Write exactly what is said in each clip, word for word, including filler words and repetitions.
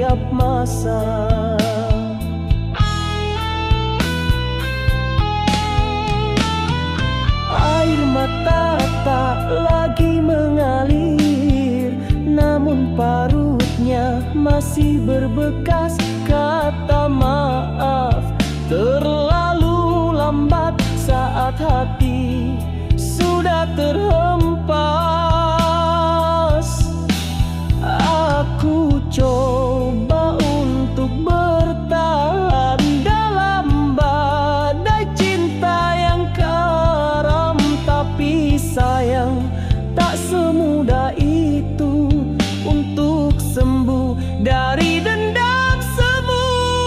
setiap masa. Air mata tak lagi mengalir, namun parutnya masih berbekas kata maaf. Terlalu lambat saat hati sudah terhempas. Aku coba untuk bertahan dalam badai cinta yang karam, tapi sayang tak semudah itu untuk sembuh dari dendam semu.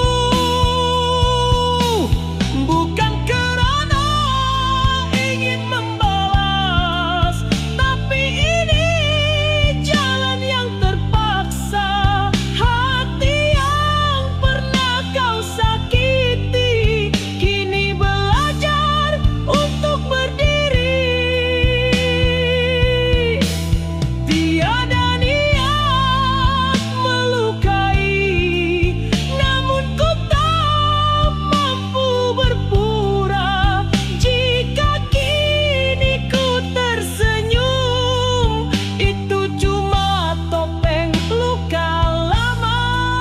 Bukan karena ingin membalas, tapi ini jalan yang terpaksa. Hati yang pernah kau sakiti kini belajar untuk berdiri. Tiada niat melukai, namun ku tak mampu berpura. Jika kini ku tersenyum, itu cuma topeng luka lama.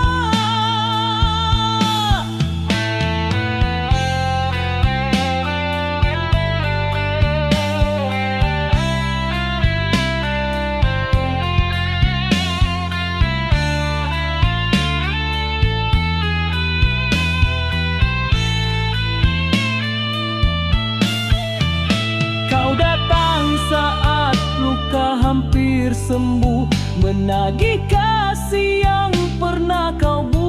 Kau datang saat luka hampir sembuh, menagih kasih yang pernah kau buat.